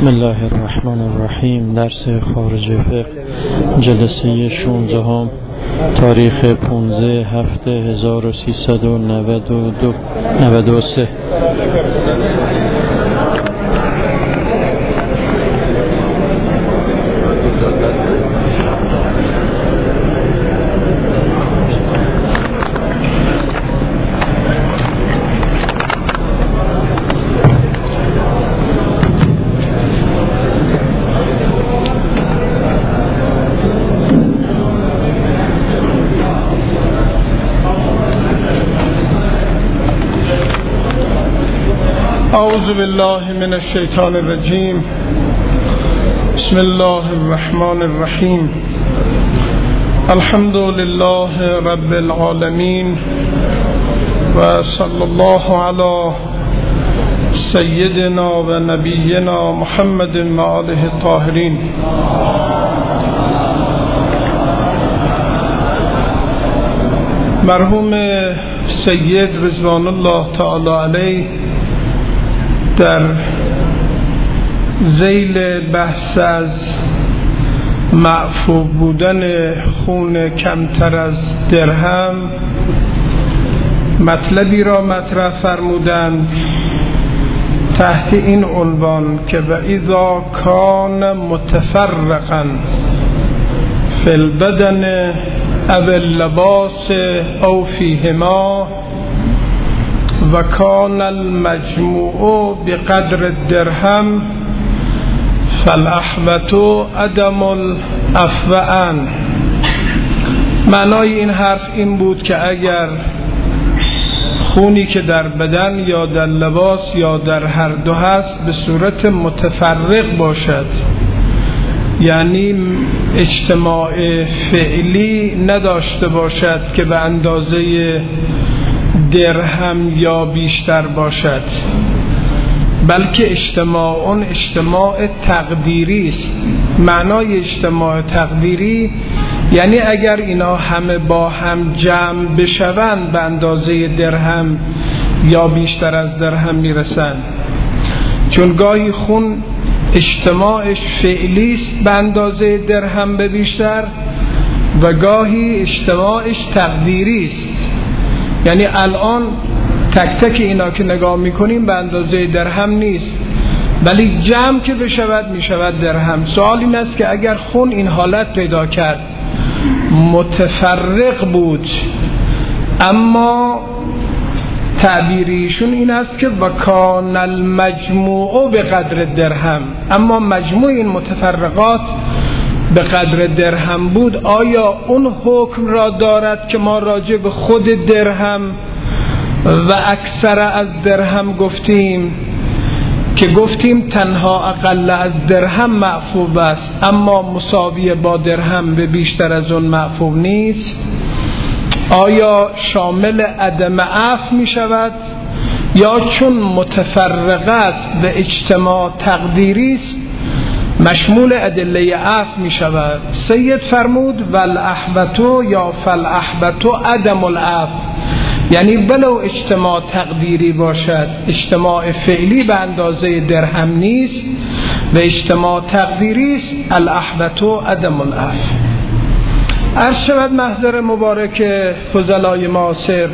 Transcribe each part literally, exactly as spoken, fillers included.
بسم الله الرحمن الرحیم. درس خارج فقه جلسه شانزده هم تاریخ پانزده هفته هزار و سیصد و نود و سه. اعوذ بالله من الشیطان الرجیم. بسم الله الرحمن الرحیم. الحمد لله رب العالمین و صلی الله علی سیدنا و نبینا محمد و آله الطاهرین. مرحوم سید رضوان الله تعالی علیه در ذیل بحث از معفو بودن خون کمتر از درهم مطلبی را مطرح فرمودند تحت این عنوان که و اذا کان متفرقا فی البدن او اللباس او فیهما و کان المجموع بقدر الدرهم فالاحوط عدم الافوان. معنای این حرف این بود که اگر خونی که در بدن یا در لباس یا در هر دو هست به صورت متفرق باشد، یعنی اجتماع فعلی نداشته باشد که به اندازه درهم یا بیشتر باشد، بلکه اجتماع اون اجتماع تقدیری است. معنای اجتماع تقدیری یعنی اگر اینا همه با هم جمع بشوند به اندازه درهم یا بیشتر از درهم میرسند، چون گاهی خون اجتماعش فعلی است به اندازه درهم به بیشتر و گاهی اجتماعش تقدیری است، یعنی الان تک تک اینا که نگاه میکنیم به اندازه درهم نیست، ولی جمع که بشود میشود درهم. سوال این است که اگر خون این حالت پیدا کرد متفرق بود، اما تعبیریشون این است که وکان المجموع به قدر درهم، اما مجموع این متفرقات به قدر درهم بود، آیا اون حکم را دارد که ما راجع به خود درهم و اکثر از درهم گفتیم که گفتیم تنها اقل از درهم معفو است اما مساوی با درهم به بیشتر از اون معفو نیست؟ آیا شامل عدم عفو می شود یا چون متفرقه است به اجتماع تقدیری است مشمول ادله عفو می شود؟ سید فرمود والاحبط یا فالاحبط عدم العفو، یعنی ولو اجتماع تقدیری باشد اجتماع فعلی به اندازه درهم نیست و اجتماع تقدیری است، الاحبط عدم العفو. عرض شود محضر مبارک فضلای معاصر،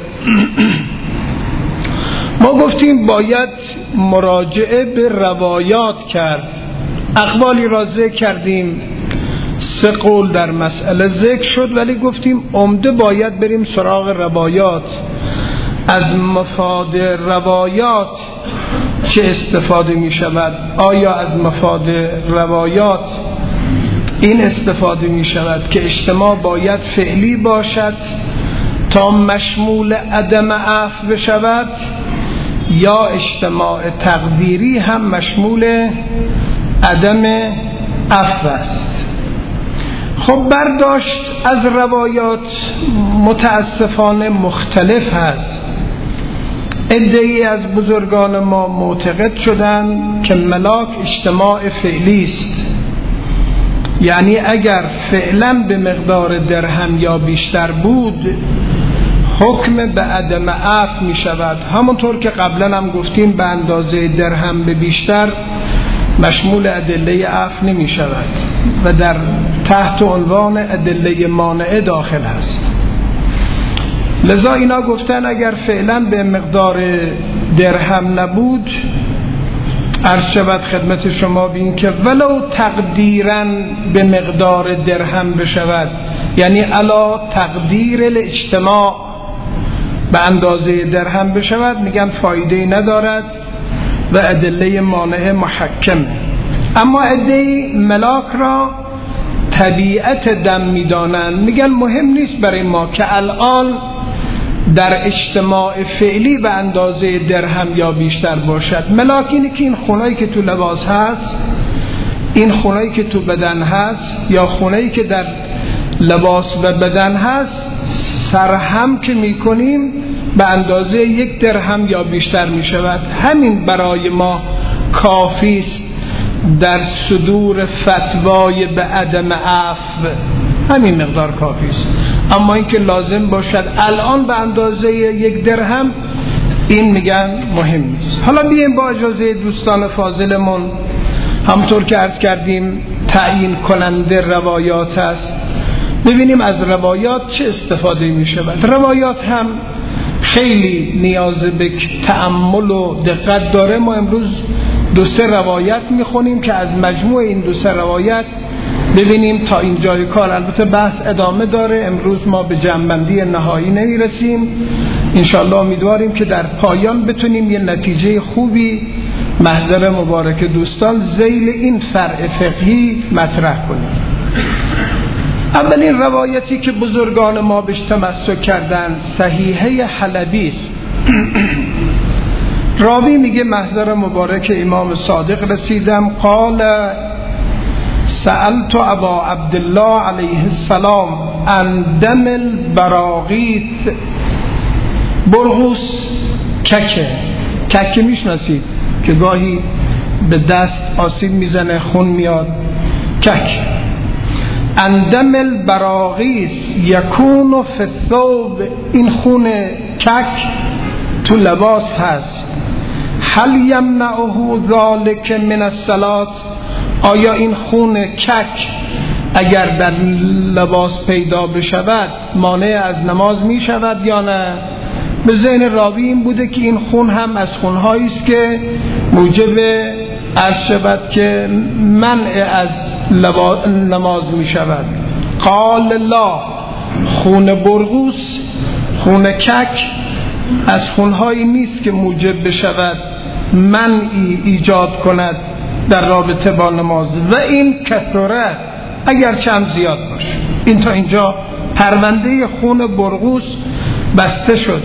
ما گفتیم باید مراجعه به روایات کرد. اقوالی را ذکر کردیم، سه قول در مسئله ذکر شد، ولی گفتیم عمده باید بریم سراغ روایات. از مفاد روایات چه استفاده می شود؟ آیا از مفاد روایات این استفاده می شود که اجتماع باید فعلی باشد تا مشمول عدم عفو بشود، یا اجتماع تقدیری هم مشمول عدم عفو است؟ خب برداشت از روایات متاسفانه مختلف هست. عده‌ای از بزرگان ما معتقد شدند که ملاک اجتماع فعلی است، یعنی اگر فعلا به مقدار درهم یا بیشتر بود حکم به عدم عفو می شود. همونطور که قبلا هم گفتیم به اندازه درهم به بیشتر مشمول ادله عفو نمی شود و در تحت عنوان ادله مانعه داخل هست. لذا اینا گفتن اگر فعلا به مقدار درهم نبود، عرض شود خدمت شما بین که ولو تقدیراً به مقدار درهم بشود، یعنی علا تقدیر الاجتماع به اندازه درهم بشود، میگن فایده ندارد و ادله مانعه محکم. اما ادله ملاک را طبیعت دم میدانند، میگن مهم نیست برای ما که الان در اجتماع فعلی به اندازه درهم یا بیشتر باشد. ملاک اینه که این خونایی که تو لباس هست، این خونایی که تو بدن هست یا خونایی که در لباس و بدن هست، سرهم که میکنیم به اندازه یک درهم یا بیشتر میشود. همین برای ما کافی است در صدور فتوای به عدم عفو، همین مقدار کافی است. اما اینکه لازم باشد الان به اندازه یک درهم، این میگن مهم نیست. حالا بیایم با اجازه دوستان فاضلمون، همطور که عرض کردیم تعیین کننده روایات است، ببینیم از روایات چه استفاده می شود. روایات هم خیلی نیاز به تأمل و دقت داره. ما امروز دو سه روایت می خونیم که از مجموع این دو سه روایت ببینیم تا اینجای کار. البته بحث ادامه داره، امروز ما به جمع‌بندی نهایی نمی رسیم. انشاءالله امیدواریم که در پایان بتونیم یه نتیجه خوبی محضر مبارک دوستان ذیل این فرع فقهی مطرح کنیم. اولین روایتی که بزرگان ما بهش تمسک کردن صحیحه حلبی است. راوی میگه محضر مبارک امام صادق رسیدم، قال سألت ابا عبدالله علیه السلام عن دم البراغیث. برغوث ککه، ککه میشناسید که گاهی به دست آسیب میزنه خون میاد، کک. اندم البراغیث یکون فی الثوب، این خون کک تو لباس هست. هل یمنعه ذلک من الصلاة، آیا این خون کک اگر در لباس پیدا بشود مانع از نماز می شود یا نه؟ به ذهن راوی این بوده که این خون هم از خونهایی است که موجب عرض شود که منع از نماز می شود. قال لا، خون برغوث، خون کک از خونهایی نیست که موجب بشود منعی ایجاد کند در رابطه با نماز. و این کثره، اگر چند زیاد باشه. این تا اینجا پرونده خون برغوث بسته شد.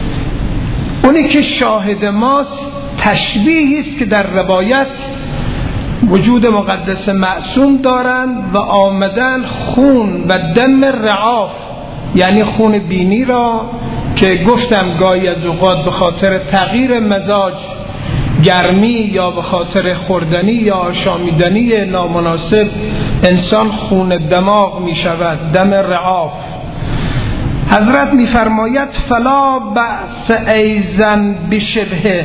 اونی که شاهد ماست تشبیهی است که در روایت وجود مقدس معصوم دارند و آمدن خون و دم رعاف، یعنی خون بینی را که گفتم گاهی از اوقات به خاطر تغییر مزاج، گرمی یا به خاطر خوردنی یا آشامیدنی نامناسب انسان خون دماغ می شود، دم رعاف. حضرت می فرماید فلا بأس ایزن بشبهه.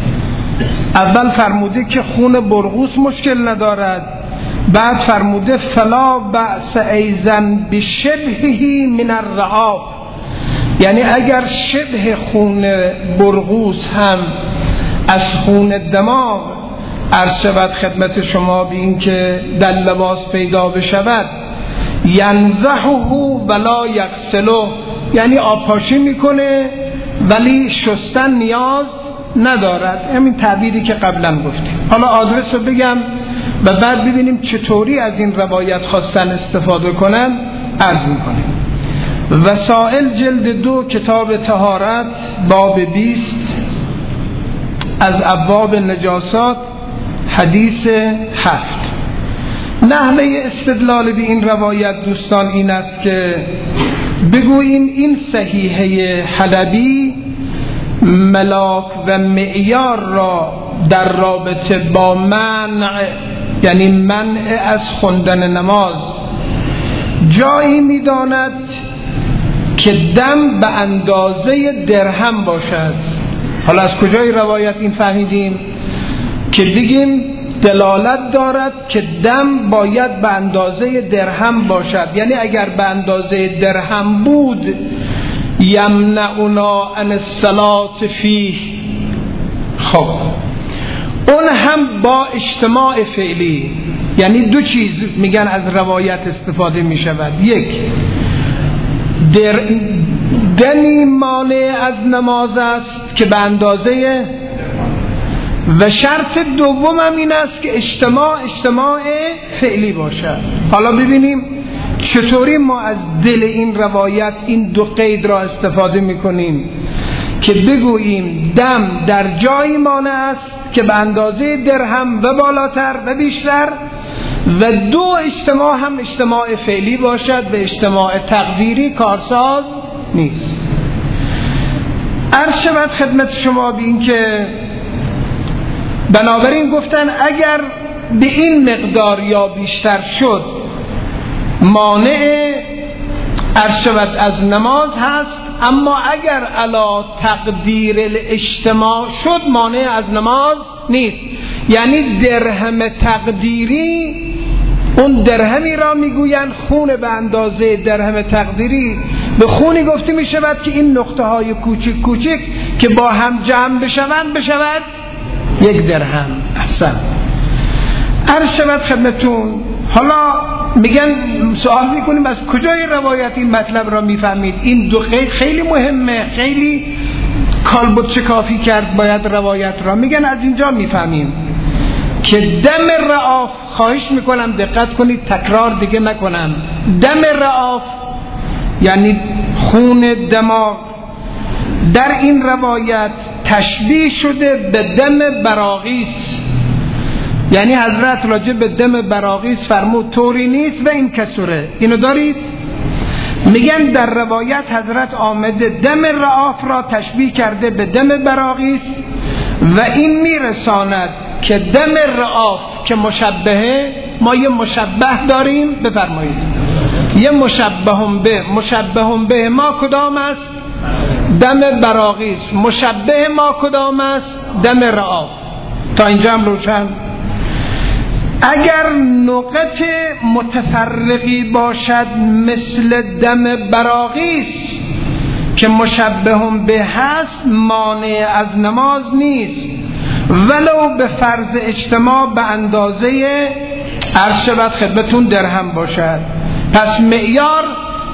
اول فرموده که خون برغوث مشکل ندارد، بعد فرموده فلا بأس ایزن بشبهه من الرعاف، یعنی اگر شبه خون برغوث هم از خون دماغ عرض شود خدمت شما به این که در لباس پیدا بشود، ینزحه ولا یغسله، یعنی آبپاشی میکنه ولی شستن نیاز ندارد. همین تعبیری که قبلا گفتیم. حالا آدرس رو بگم و بعد ببینیم چطوری از این روایت خواستن استفاده کنن. عرض میکنیم وسائل جلد دو کتاب طهارت باب بیست از ابواب نجاسات حدیث هفت. نحوه استدلال به این روایت دوستان این است که بگوییم این صحیحه حلبی ملاک و معیار را در رابطه با منع، یعنی منع از خوندن نماز، جایی می‌داند که دم به اندازه درهم باشد. حالا از کجای روایت این فهمیدیم؟ که بگیم دلالت دارد که دم باید به اندازه درهم باشد. یعنی اگر به اندازه درهم بود یمنعنا عن الصلاة فیه، خب اون هم با اجتماع فعلی. یعنی دو چیز میگن از روایت استفاده میشود، یک در دمی مانع از نماز است که به اندازه، و شرط دوم هم این است که اجتماع اجتماع فعلی باشد. حالا ببینیم چطوری ما از دل این روایت این دو قید را استفاده میکنیم که بگوییم دم در جایی مانع است که به اندازه درهم و بالاتر و بیشتر، و دو اجتماع هم اجتماع فعلی باشد و اجتماع تقدیری کارساز نیست. عرض شود خدمت شما بین که بنابراین گفتن اگر به این مقدار یا بیشتر شد مانع عرض شود از نماز هست، اما اگر علا تقدیر الاجتماع شد مانع از نماز نیست. یعنی درهم تقدیری، اون درهمی را میگوین خون به اندازه درهم تقدیری، به خونی گفته می شود که این نقطه های کوچک کوچک که با هم جمع بشوند بشود یک درهم. احسن. عرض شود خدمتون. حالا میگن سوال میکنیم از کجای روایت این مطلب را میفهمید؟ این دو خیلی خیلی مهمه، خیلی کالبد شکافی کرد باید روایت را. میگن از اینجا میفهمیم که دم رعاف، خواهش میکنم دقت کنید تکرار دیگه نکنم، دم رعاف یعنی خون دماغ در این روایت تشبیه شده به دم براغیث. یعنی حضرت راجع به دم براغیث فرمود طوری نیست و این کسره. اینو دارید؟ میگن در روایت حضرت آمده دم رعاف را تشبیه کرده به دم براغیث و این میرساند که دم رعاف که مشبهه، ما یه مشبه داریم، بفرمایید یه مشبهم به، مشبهم به ما کدام است؟ دم براغیث. مشبه ما کدام است؟ دم رعاف. تا اینجا هم روشن؟ اگر نقط متفرقی باشد مثل دم براغیث که مشبهم به هست مانع از نماز نیست، ولو به فرض اجتماع به اندازه عرض شود خدمتون درهم باشد. پس معیار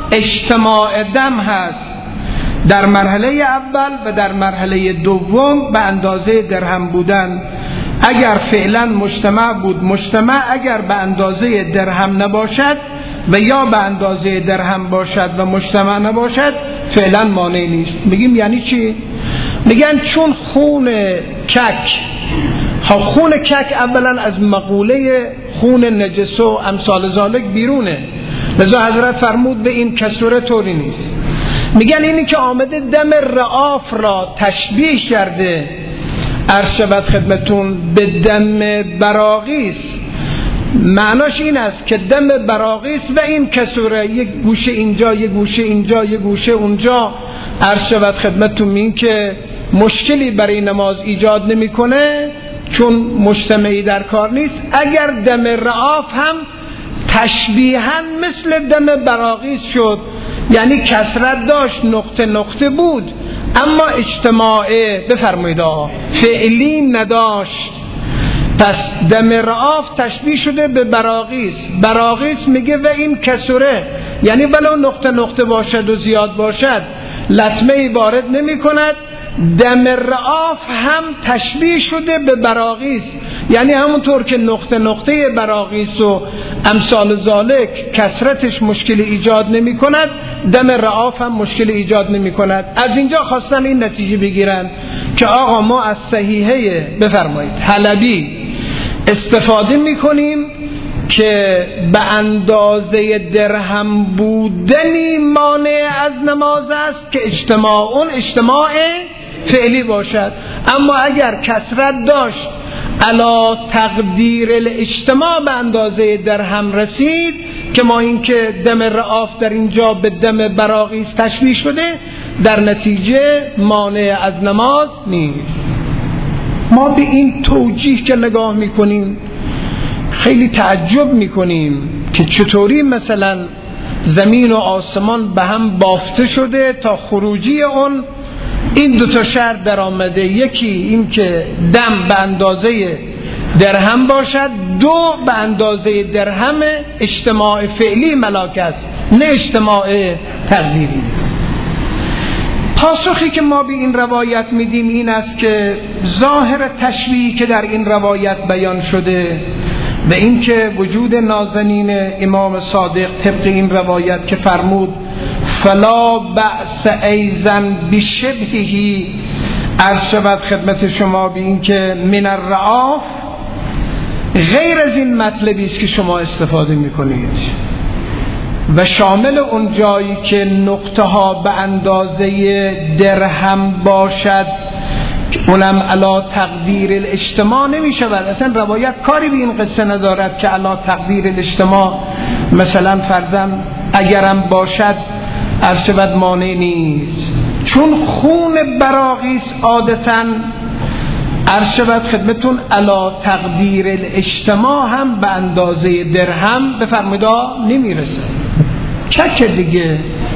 اجتماع دم هست در مرحله اول و در مرحله دوم به اندازه درهم بودن. اگر فعلا مجتمع بود مجتمع، اگر به اندازه درهم نباشد و یا به اندازه درهم باشد و مجتمع نباشد فعلا مانع نیست. میگیم یعنی چی؟ میگن چون خون کک، ها خون کک اولا از مقوله خون نجس و امثال ذالک بیرونه، لذا حضرت فرمود به این کسوره طوری نیست. میگن اینی که آمده دم رعاف را تشبیه کرده عرض شود خدمتون به دم براغیث، معناش این است که دم براغیث و این کسوره یک گوشه اینجا یک گوشه اینجا یک گوشه اونجا عرض شود خدمتون این که مشکلی برای نماز ایجاد نمیکنه چون مجتمعی در کار نیست. اگر دم رعاف هم تشبیهاً مثل دم براغیث شد، یعنی کثرت داشت، نقطه نقطه بود، اما اجتماعه بفرمایید آقا فعلی نداشت، پس دم رعاف تشبیه شده به براغیث. براغیث میگه و این کسره، یعنی ولو نقطه نقطه باشد و زیاد باشد لطمه ای وارد نمی کند. دم رعاف هم تشبیه شده به براغیث، یعنی همونطور که نقطه نقطه براغیث و امثال ذالک کثرتش مشکل ایجاد نمی کند، دم رعاف هم مشکل ایجاد نمی کند. از اینجا خواستن این نتیجه بگیرن که آقا ما از صحیحه بفرمایید حلبی استفاده می کنیم که به اندازه درهم بودنی مانع از نماز است که اجتماع اون اجتماع فعلی باشد، اما اگر کثرت داشت علا تقدیر الاجتماع به اندازه درهم رسید که ما این که دم رعاف در اینجا به دم براغیث تشبیه شده، در نتیجه مانع از نماز نیست. ما به این توجیه که نگاه میکنیم خیلی تعجب میکنیم که چطوری مثلا زمین و آسمان به هم بافته شده تا خروجی اون این دو تا شرط در آمده. یکی این که دم به اندازه درهم باشد، دو به اندازه درهم اجتماع فعلی ملاک است، نه اجتماع تقدیری. پاسخی که ما به این روایت میدیم این است که ظاهر تشبیهی که در این روایت بیان شده و این که وجود نازنین امام صادق طبق این روایت که فرمود فلا بأس ایزن بشبهه، عرض شود خدمت شما به این که من الرعاف غیر از این مطلبی است که شما استفاده میکنید و شامل اون جایی که نقطه ها به اندازه درهم باشد اونم علا تقدیر الاجتماع نمی شود. اصلا روایت کاری به این قصه ندارد که علا تقدیر الاجتماع مثلا فرضاً اگرم باشد عرض شود مانع نیست، چون خون براقیس عادتاً عرض شود خدمتون علا تقدیر الاجتماع هم به اندازه درهم بفرمایید نمی رسد. چک دیگه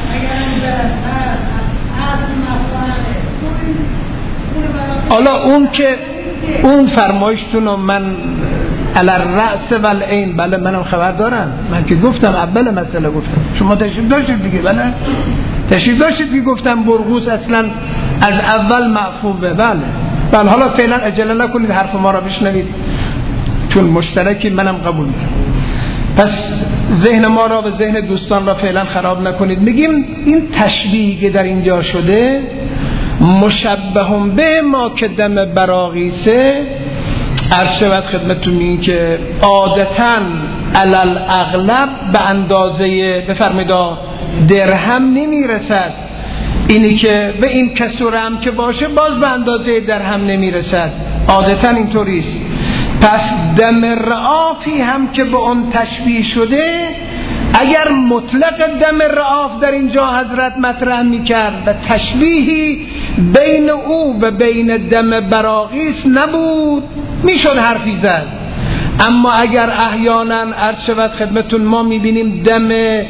حالا اون که اون فرمایشتون من علی الرأس و العین، بله منم خبر دارم، من که گفتم اول مسئله گفتم، شما تشریف داشتید دیگه، بله تشریف داشتید که گفتم برغوث اصلا از اول معفوبه. بله بله حالا فعلا عجله نکنید حرف ما را بشنوید چون مشترکی منم قبول میکنم. پس ذهن ما را و ذهن دوستان را فعلا خراب نکنید. میگیم این تشبیهی که در اینجا شده مشبهم به ما که دم براقیسه، عرض شود خدمتون این که عادتاً علل اغلب به اندازه بفرمایید درهم نمیرسد، اینی که به این کسوره هم که باشه باز به اندازه درهم نمیرسد، عادتاً اینطوریست. پس دم رعافی هم که به اون تشبیه شده، اگر مطلق دم رعاف در اینجا حضرت مطرح میکرد و تشبیهی بین او و بین دم براقیس نبود میشد حرفی زد. اما اگر احیانا عرض شود خدمتون ما میبینیم دم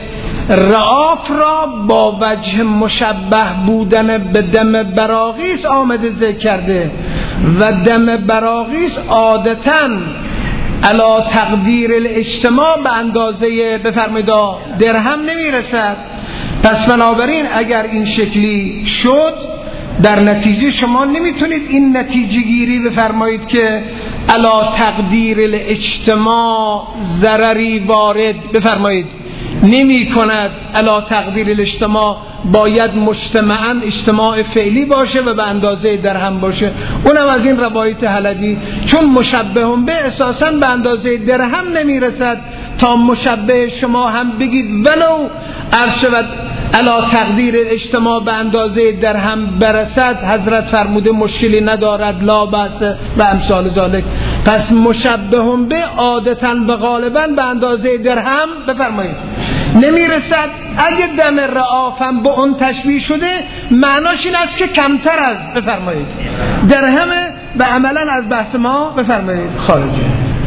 رعاف را با وجه مشبه بودن به دم براقیس آمده ذکر کرده و دم براقیس عادتاً علا تقدیر الاجتماع به اندازه بفرمایید درهم نمیرسد. پس بنابراین اگر این شکلی شد در نتیجه شما نمیتونید این نتیجه گیری بفرمایید که علا تقدیر الاجتماع ضرری وارد بفرمایید نمی کند. علا تقدیر الاجتماع باید مجتمعاً اجتماع فعلی باشه و به اندازه درهم باشه. اونم از این روایت حلبی چون مشبهم به اساساً به اندازه درهم نمی رسد تا مشبه شما هم بگید ولو عرض شود علا تقدیر اجتماع به اندازه درهم برسد، حضرت فرموده مشکلی ندارد لا بأس و امثال ذالک. پس مشبهم به عادتاً و غالباً به اندازه درهم بفرمایید نمیرسد. اگه دم رعاف هم به اون تشبیه شده معناش این است که کمتر از بفرمایید درهمه و عملاً از بحث ما بفرمایید خارجه.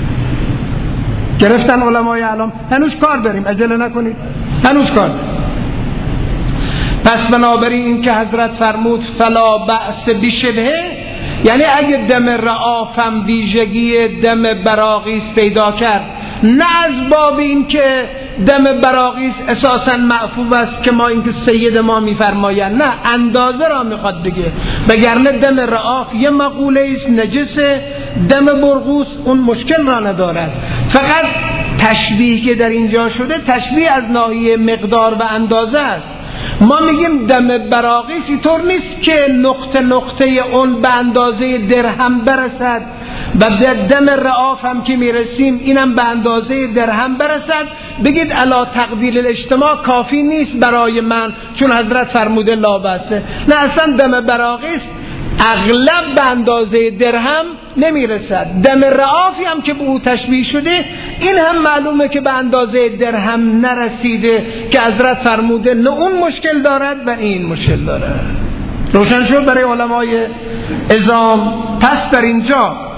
گرفتن علمای اعلام؟ هنوز کار داریم، عجله نکنید، هنوز کار داریم. پس بنابراین این که حضرت فرمود فلا بأس بشبهه، یعنی اگه دم رعاف هم ویژگی دم براقیس پیدا کرد، نه از باب این که دم براقیس اساساً معفوف است که ما اینکه سید ما میفرمایند، نه اندازه را میخواد بگه، وگرنه دم رعاف یه مقوله است نجسه، دم برغوث اون مشکل را ندارد. فقط تشبیه که در اینجا شده تشبیه از ناحیه مقدار و اندازه است. ما میگیم دم براقیس اینطور نیست که نقطه نقطه اون به اندازه درهم برسد و در دم رعاف هم که میرسیم اینم به اندازه درهم برسد بگید علا تقدیر الاجتماع کافی نیست برای من چون حضرت فرموده لا بأسه. نه، اصلا دم براقیس اغلب به اندازه درهم نمیرسد. دم رعافی هم که به او تشبیه شده این هم معلومه که به اندازه درهم نرسیده که حضرت فرموده نه اون مشکل دارد و این مشکل دارد. روشن شد برای علمای عظام. پس در اینجا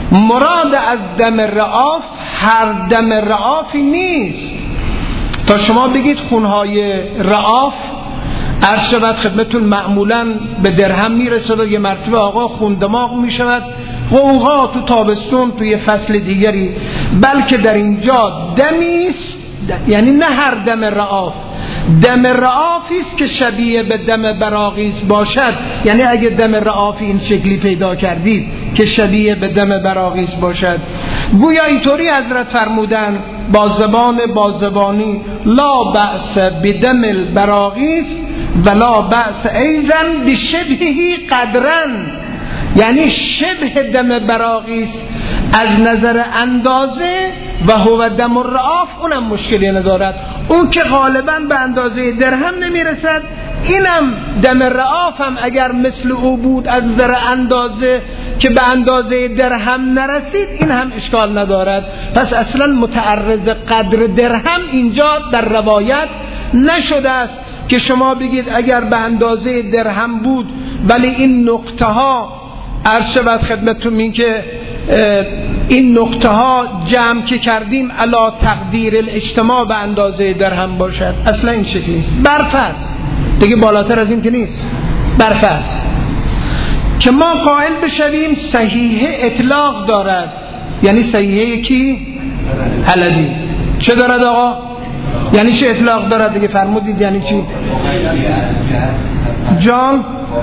مراد از دم رعاف هر دم رعافی نیست. تا شما بگید خونهای رعاف عرض شود خدمتون معمولا به درهم میرسه و یه مرتبه آقا خون دماغ میشود، قوقا تو تابستون توی فصل دیگری، بلکه در اینجا دمیست، یعنی نه هر دم رعاف، دم رعافی است که شبیه به دم براغیث باشد. یعنی اگه دم رعافی این شکلی پیدا کردید که شبیه به دم براغیث باشد، گویا اینطوری حضرت فرمودن با زبان با زبانی لا بأس بدم البراغیث ولا بأس ایزن بشبهی قدرن، یعنی شبه دم براغیث از نظر اندازه و هو دم الرعاف اونم مشکلی ندارد، اون که غالبا به اندازه درهم نمیرسد، اینم دم رعاف هم اگر مثل او بود از نظر اندازه که به اندازه درهم نرسید، این هم اشکال ندارد. پس اصلا متعرض قدر درهم اینجا در روایت نشده است که شما بگید اگر به اندازه درهم بود ولی این نقطه ها عرض شود خدمتتون این که این نقطه ها جمع که کردیم علا تقدیر الاجتماع به اندازه درهم باشد. اصلا این شکلی نیست، برف است دیگه، بالاتر از این که نیست، برف است که ما قائل بشویم صحیح اطلاق دارد. یعنی صحیحه کی؟ حلبی. چه دارد آقا؟ یعنی چه اطلاق دارد دیگه؟ فرمودید یعنی چی؟ جان؟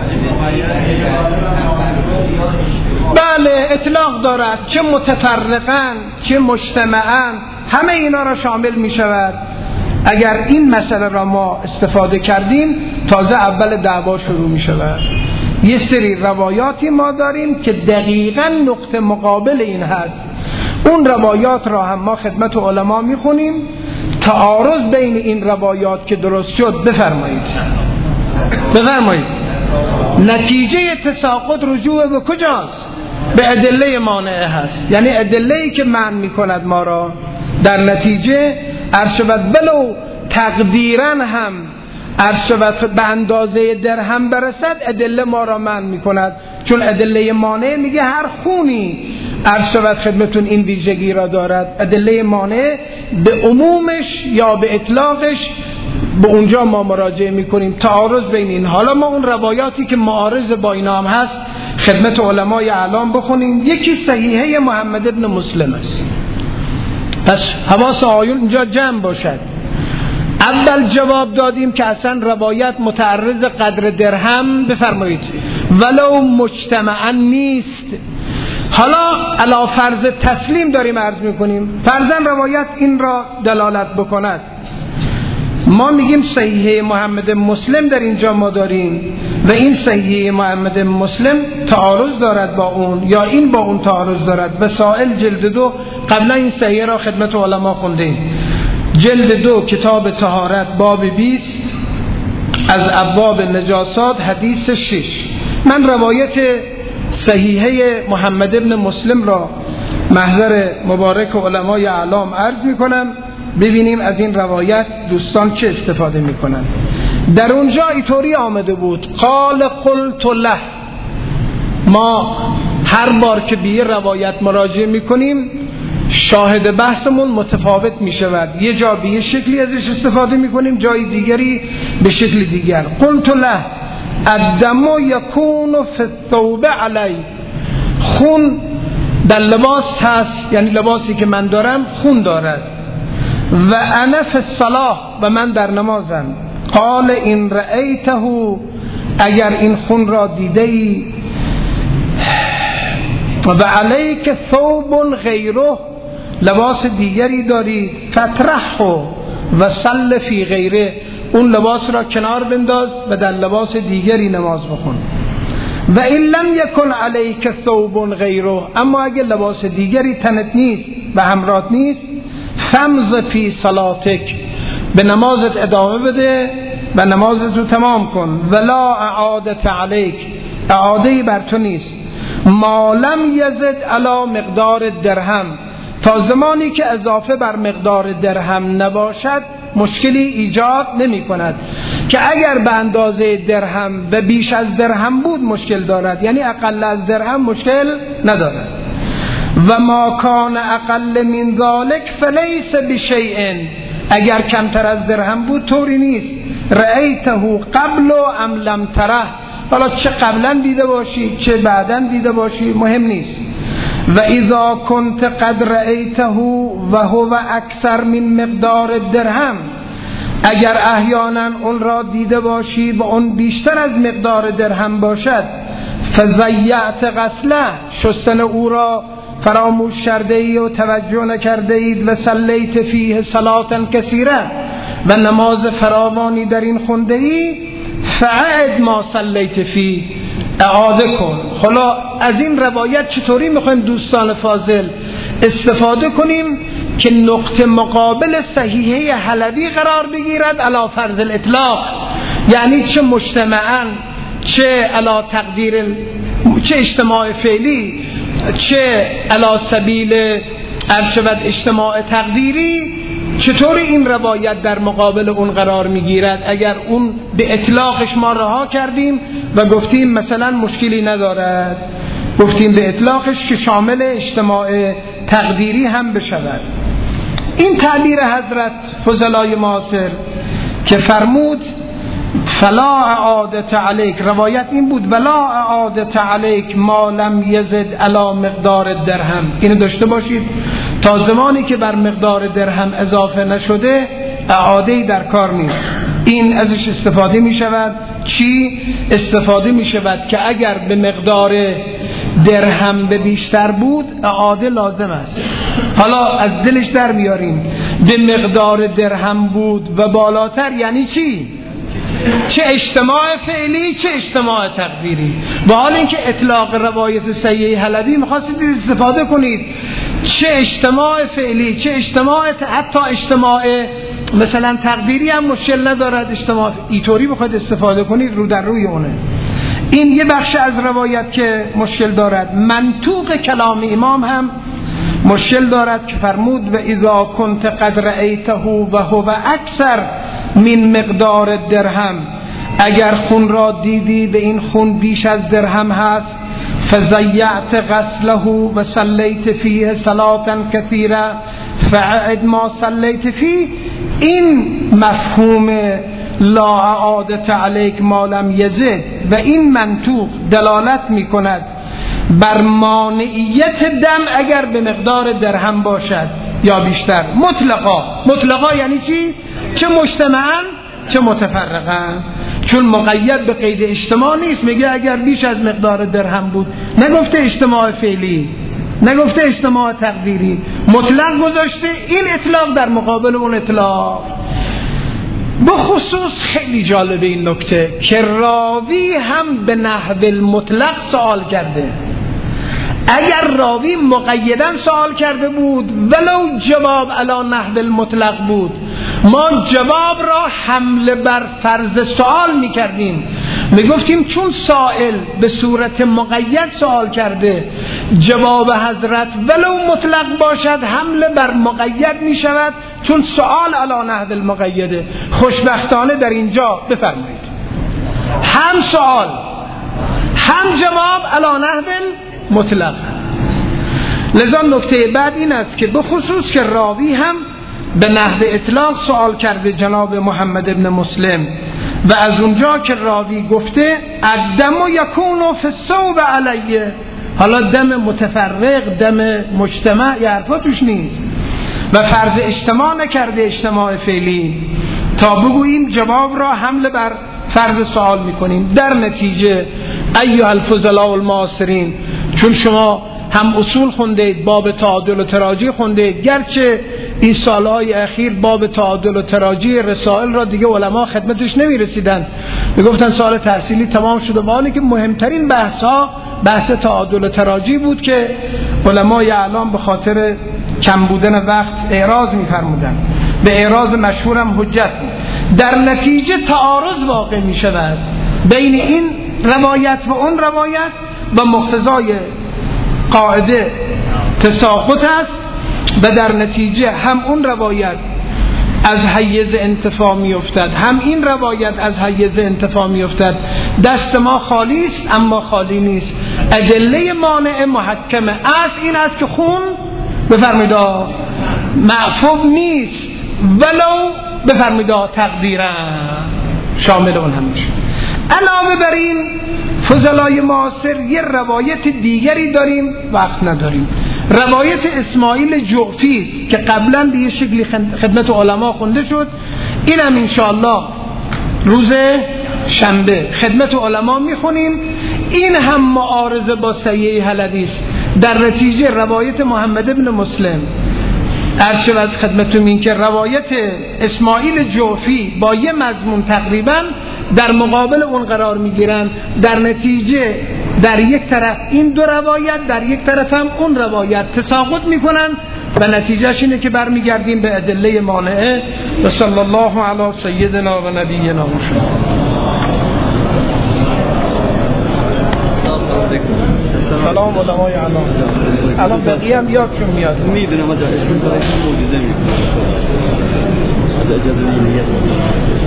بله اطلاق دارد، چه متفرقاً چه مجتمعاً همه اینا را شامل می شود. اگر این مسئله را ما استفاده کردیم تازه اول دعوا شروع می شود. یه سری روایاتی ما داریم که دقیقاً نقطه مقابل این هست، اون روایات را هم ما خدمت علما می خونیم. تعارض بین این روایات که درست شد بفرمایید بفرمایید نتیجه تساقط رجوع به کجاست؟ به ادله مانعه هست، یعنی ادله‌ای که منع می‌کند ما را در نتیجه ارشبت بلو تقدیراً هم ارشبت به اندازه درهم برسد ادله ما را منع می‌کند، چون ادله مانع میگه هر خونی ارشبت خدمتون این ویژگی را دارد. ادله مانع به عمومش یا به اطلاقش به اونجا ما مراجعه میکنیم. تعارض بین این، حالا ما اون روایاتی که معارض با اینا هم هست خدمت علمای اعلام بخونیم. یکی صحیحه محمد ابن مسلم است، پس حواس آیون اینجا جمع باشد. اول جواب دادیم که اصلا روایت متعرض قدر درهم بفرمایید ولو مجتمعا نیست. حالا علا فرض تسلیم داریم عرض میکنیم، فرضاً روایت این را دلالت بکند، ما میگیم صحیحه محمد مسلم در اینجا ما داریم و این صحیحه محمد مسلم تعارض دارد با اون یا این با اون تعارض دارد. وسائل جلد دو قبلا این صحیحه را خدمت علما خوندیم، جلد دو کتاب طهارت باب بیست از ابواب نجاسات حدیث شش. من روایت صحیحه محمد ابن مسلم را محضر مبارک علمای اعلام عرض میکنم، ببینیم از این روایت دوستان چه استفاده میکنن. در اونجا اینطوری آمده بود قال قلت له، ما هر بار که به یه روایت مراجعه میکنیم شاهد بحثمون متفاوت میشود، یه جا به یه شکلی ازش استفاده میکنیم، جای دیگری به شکل دیگر. قلت له الدم یکون فی الثوب علی، خون در لباس هست، یعنی لباسی که من دارم خون دارد. و انا فی الصلاة، و من در نمازم. قال این رأیته، اگر این خون را دیدی، و علیک ثوب غیره، لباس دیگری داری، فترحه و صل فی غیره، اون لباس را کنار بنداز و در لباس دیگری نماز بخون. و این لم یکن علیک ثوب غیره، اما اگه لباس دیگری تنت نیست و همراهت نیست، فمض فی صلاتک، به نمازت ادامه بده و نمازت رو تمام کن. ولا اعادت علیک، اعادهی بر تو نیست. ما لم یزد علی مقدار درهم، تا زمانی که اضافه بر مقدار درهم نباشد مشکلی ایجاد نمی کند. که اگر به اندازه درهم و بیش از درهم بود مشکل دارد، یعنی اقل از درهم مشکل ندارد. و ما کان اقل من ذلك فلیس بشیء، اگر کمتر از درهم بود طوری نیست. رأیته قبل ام لم تره، حالا چه قبلا دیده باشی چه بعدا دیده باشی مهم نیست. و اذا كنت قد رأیته و هو اکثر من مقدار درهم، اگر احیانا اون را دیده باشی و اون بیشتر از مقدار درهم باشد، فضیعت غسله، شستن او را فراموش کرده ای و توجه نکرده اید، و صلیت فیه صلاة کثیره، و نماز فراوانی در این خونده ای، فعد ما صلیت فیه، اعاده کن. حالا از این روایت چطوری میخوایم دوستان فاضل استفاده کنیم که نقطه مقابل صحیحه حلبی قرار بگیرد علی فرض الاطلاق، یعنی چه مجتمعاً چه علی تقدیر چه اجتماع فعلی چه علی سبیل ارشد اجتماع تقدیری، چطور این روایت در مقابل اون قرار میگیرد. اگر اون به اطلاقش ما رها کردیم و گفتیم مثلا مشکلی ندارد، گفتیم به اطلاقش که شامل اجتماع تقدیری هم بشود. این تعبیر حضرت فضلای معاصر که فرمود فلا اعادت علیک، روایت این بود ولا اعادت علیک ما لم یزد علی مقدار درهم، اینو داشته باشید تا زمانی که بر مقدار درهم اضافه نشده اعاده‌ای در کار نیست. این ازش استفاده می شود. چی استفاده می شود؟ که اگر به مقدار درهم به بیشتر بود اعاده لازم است. حالا از دلش در بیاریم به مقدار درهم بود و بالاتر یعنی چی؟ چه اجتماع فعلی چه اجتماع تقدیری. و حال اینکه اطلاق روایت صحیح حلبی می‌خواستید استفاده کنید، چه اجتماع فعلی چه اجتماع حتی اجتماع مثلا تقدیری هم مشکل ندارد، اجتماع ایطوری بخواید استفاده کنید رو در روی اونه. این یه بخش از روایت که مشکل دارد. منطوق کلام امام هم مشکل دارد که فرمود و اذا كنت قد رأیته و هو اکثر من مقدار درهم، اگر خون را دیدی به این خون بیش از درهم هست، فضیعت غسله و صلیت فیه صلاة کثیره فعد ما صلیت فیه. این مفهوم لا اعادت علیک ما لم یزد و این منطوق دلالت می کند بر مانعیت دم اگر به مقدار درهم باشد یا بیشتر، مطلقا. مطلقا یعنی چی؟ چه مجتمعاً چه متفرقاً، چون مقید به قید اجتماع نیست. میگه اگر بیش از مقدار درهم بود، نگفته اجتماع فعلی نگفته اجتماع تقدیری، مطلق گذاشته. این اطلاق در مقابل اون اطلاق. بخصوص خیلی جالبه این نکته که راوی هم به نحو المطلق سوال کرده. اگر راوی مقیدن سوال کرده بود ولو جواب علی نحو المطلق بود، ما جواب را حمله بر فرض سوال می کردیم، می گفتیم چون سائل به صورت مقید سوال کرده، جواب حضرت ولو مطلق باشد حمله بر مقید می شود، چون سوال علی نحو المقیده. خوشبختانه در اینجا بفرمایید هم سوال هم جواب علی نحو مطلق. لذا نکته بعد این است که بخصوص که راوی هم به نحو اطلاق سوال کرده جناب محمد ابن مسلم، و از اونجا که راوی گفته الدم یکون فی الصوب علیه، حالا دم متفرق دم مجتمع یه حرفا توش نیست، و فرض اجتماع نکرده اجتماع فعلی، تا بگوییم جواب را حمله بر فرض سوال میکنیم. در نتیجه ایها الفضلاء المعاصرین، چون شما هم اصول خوندید، باب تعادل و تراجیح خوندید، گرچه این سالهای اخیر باب تعادل و تراجیح رسائل را دیگه علما خدمتش نمی رسیدن، میگفتن سال تحصیلی تمام شده، با حالی که مهمترین بحث ها بحث تعادل و تراجیح بود که علمای اعلام به خاطر کم بودن وقت اعراض می‌فرمودن. به اعراض مشهورم حجت بود. در نتیجه تعارض واقع می شود بین این روایت و اون روایت و مقتضای قاعده تساقط است، و در نتیجه هم اون روایت از حیز انتفاع می افتد هم این روایت از حیز انتفاع می افتد. دست ما خالی است اما خالی نیست. ادله مانع محکمه از این است که خون بفرمایید معفو نیست ولو بفرمایید تقدیرا شامل اون هم میشه. علاوه بر این فضلای معاصر یه روایت دیگری داریم، وقت نداریم، روایت اسماعیل جعفی است که قبلا به یه شکلی خدمت علما خونده شد. اینم انشاءالله روز شنبه خدمت علما میخونیم. این هم معارضه با صحیح حلبی است. در نتیجه روایت محمد ابن مسلم عرض شد از خدمتتون این که روایت اسماعیل جعفی با یه مضمون تقریبا در مقابل اون قرار میگیرن. در نتیجه در یک طرف این دو روایت، در یک طرف هم اون روایت تساقط میکنن و نتیجهش اینه که برمیگردیم به ادله مانعه. و صلی الله علی سیدنا و نبینا محمد. سلام علمای علام. الان بقیه هم یادشون میاد میدونم.